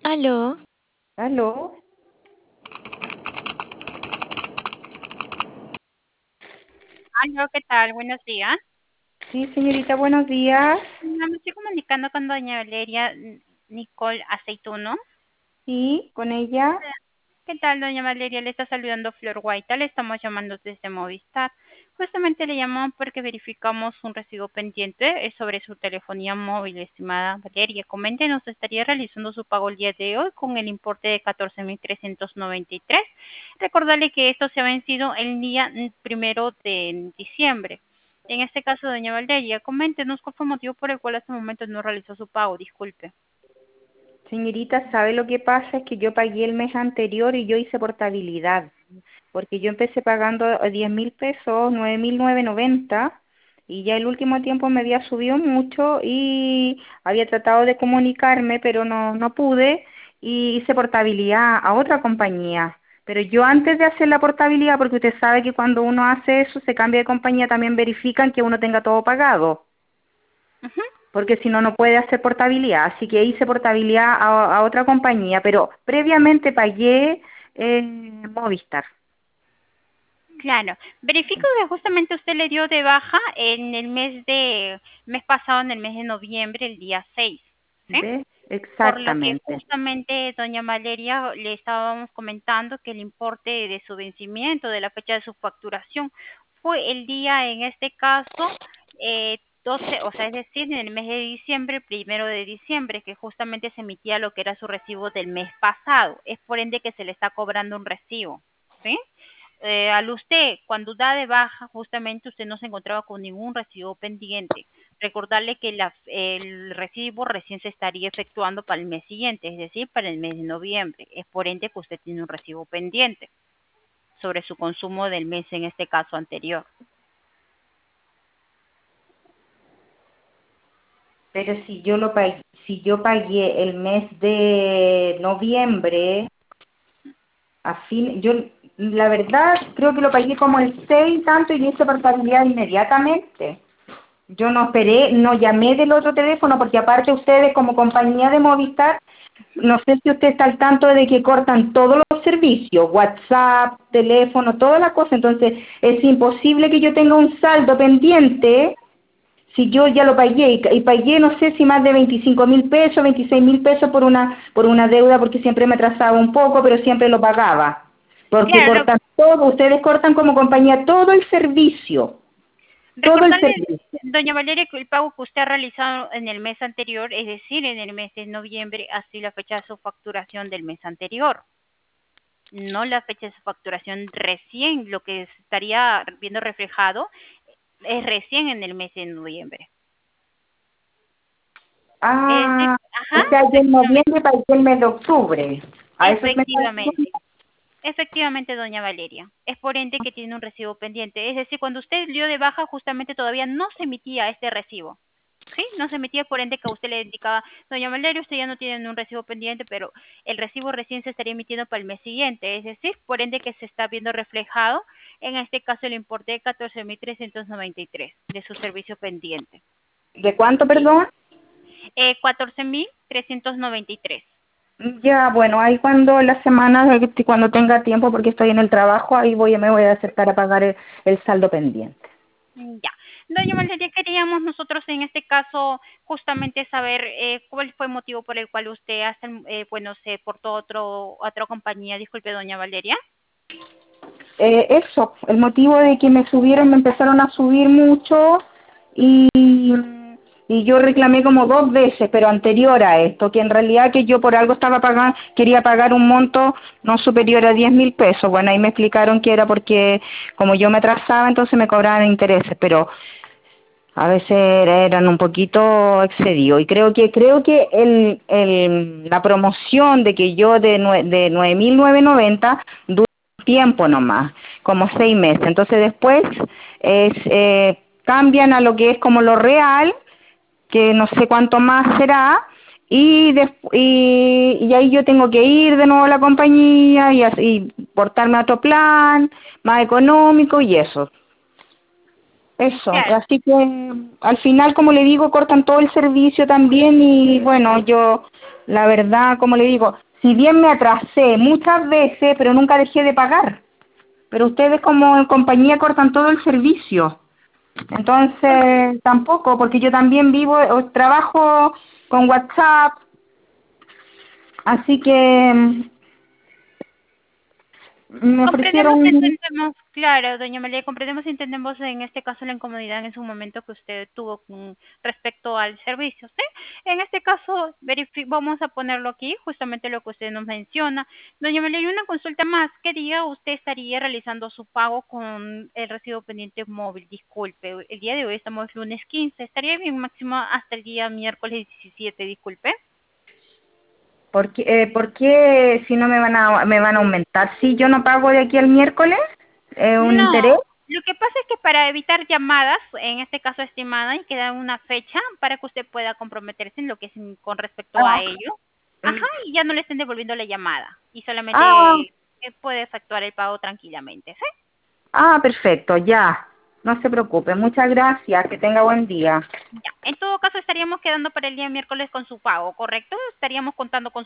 Aló, ¿Aló? Aló, ¿qué tal? Buenos días. Sí, señorita, buenos días. Me estoy comunicando con doña Valeria Nicole Aceituno. Sí, con ella. ¿Qué tal, doña Valeria? Le está saludando Flor Guaita. Le estamos llamando desde Movistar. Justamente le llamamos porque verificamos un recibo pendiente sobre su telefonía móvil, estimada Valeria. Coméntenos, ¿estaría realizando su pago el día de hoy con el importe de 14.393? Recordarle que esto se ha vencido el día 1 de diciembre. En este caso, doña Valeria, coméntenos cuál fue el motivo por el cual hasta el momento no realizó su pago. Disculpe. Señorita, ¿sabe lo que pasa? Es que yo pagué el mes anterior y yo hice portabilidad, porque yo empecé pagando 10.000 pesos, 9.990, y ya el último tiempo me había subido mucho y había tratado de comunicarme, pero no pude, y hice portabilidad a otra compañía. Pero yo antes de hacer la portabilidad, porque usted sabe que cuando uno hace eso, se cambia de compañía, también verifican que uno tenga todo pagado, Ujú. porque si no, no puede hacer portabilidad. Así que hice portabilidad a otra compañía, pero previamente pagué Movistar. Claro, verifico que justamente usted le dio de baja en el mes pasado, en el mes de noviembre, el día 6, ¿sí? ¿Ve? Por lo que Exactamente. justamente, doña Valeria, le estábamos comentando que el importe de su vencimiento, de la fecha de su facturación, fue el día, en este caso, 12, o sea, es decir, en el mes de diciembre, 1 de diciembre, que justamente se emitía lo que era su recibo del mes pasado. Es por ende que se le está cobrando un recibo, ¿sí? Al usted, cuando da de baja, justamente usted no se encontraba con ningún recibo pendiente. Recordarle que el recibo recién se estaría efectuando para el mes siguiente, es decir, para el mes de noviembre. Es por ende que usted tiene un recibo pendiente sobre su consumo del mes, en este caso anterior. Pero si yo pagué el mes de noviembre, a fin, yo la verdad creo que lo pagué como el 6 y tanto y hice portabilidad inmediatamente. Yo no esperé, no llamé del otro teléfono porque aparte ustedes como compañía de Movistar, no sé si usted está al tanto de que cortan todos los servicios, WhatsApp, teléfono, todas las cosas, entonces es imposible que yo tenga un saldo pendiente si yo ya lo pagué y pagué no sé si más de 25.000 pesos, 26.000 pesos por una deuda porque siempre me atrasaba un poco, pero siempre lo pagaba. Porque Claro, cortan todo, ustedes cortan como compañía todo el recordarle, servicio. doña Valeria, que el pago que usted ha realizado en el mes anterior, es decir, en el mes de noviembre, así la fecha de su facturación del mes anterior, no la fecha de su facturación recién, lo que se estaría viendo reflejado es recién en el mes de noviembre. Es decir, Ah, ajá, o sea, yo en efectivamente, noviembre pagué el mes de octubre. ¿A eso me está diciendo? efectivamente, efectivamente, doña Valeria. Es por ende que tiene un recibo pendiente. Es decir, cuando usted dio de baja, justamente todavía no se emitía este recibo. Sí, no se emitía, por ende que a usted le indicaba, doña Valeria, usted ya no tiene un recibo pendiente, pero el recibo recién se estaría emitiendo para el mes siguiente, es decir, por ende que se está viendo reflejado, en este caso el importe de 14.393 de su servicio pendiente. ¿De cuánto, Sí, perdón? 14.393. Ya, bueno, ahí cuando la semana, cuando tenga tiempo, porque estoy en el trabajo, ahí me voy a acercar a pagar el saldo pendiente. Ya. Doña Valeria, queríamos nosotros en este caso justamente saber cuál fue el motivo por el cual usted hasta, bueno, se portó otra compañía. Disculpe, doña Valeria. Eso, el motivo de que me empezaron a subir mucho y, y yo reclamé como 2 veces, pero anterior a esto, que en realidad que yo por algo estaba pagando, quería pagar un monto no superior a 10.000 pesos. Bueno, ahí me explicaron que era porque como yo me atrasaba, entonces me cobraban intereses, pero a veces eran un poquito excedidos y creo que la promoción de que yo de 9.990 dura un tiempo nomás, como 6 meses. Entonces después cambian a lo que es como lo real, que no sé cuánto más será, y ahí yo tengo que ir de nuevo a la compañía y portarme a otro plan más económico y eso. Eso, Claro. así que al final, como le digo, cortan todo el servicio también y bueno, yo, la verdad, como le digo, si bien me atrasé muchas veces, pero nunca dejé de pagar, pero ustedes como compañía cortan todo el servicio, entonces tampoco, porque yo también vivo o trabajo con WhatsApp, así que me Comprendemos, ofrecieron. entendemos, claro, doña María, comprendemos y entendemos en este caso la incomodidad en su momento que usted tuvo con respecto al servicio, ¿sí? En este caso, vamos a ponerlo aquí, justamente lo que usted nos menciona. Doña María, hay una consulta más. ¿Qué día usted estaría realizando su pago con el recibo pendiente móvil? Disculpe, el día de hoy estamos lunes 15, estaría bien máximo hasta el día miércoles 17, disculpe. ¿Por qué si no me van a aumentar? Si yo no pago de aquí al miércoles, un No, interés. lo que pasa es que para evitar llamadas, en este caso estimada, y que dan una fecha para que usted pueda comprometerse en lo que es con respecto a Ah, ello. Ajá, y ya no le estén devolviendo la llamada y solamente ah, puede efectuar el pago tranquilamente, ¿sí? perfecto, ya. No se preocupe. Muchas gracias. Que tenga buen día. Ya. En todo caso estaríamos quedando para el día miércoles con su pago, ¿correcto? Estaríamos contando con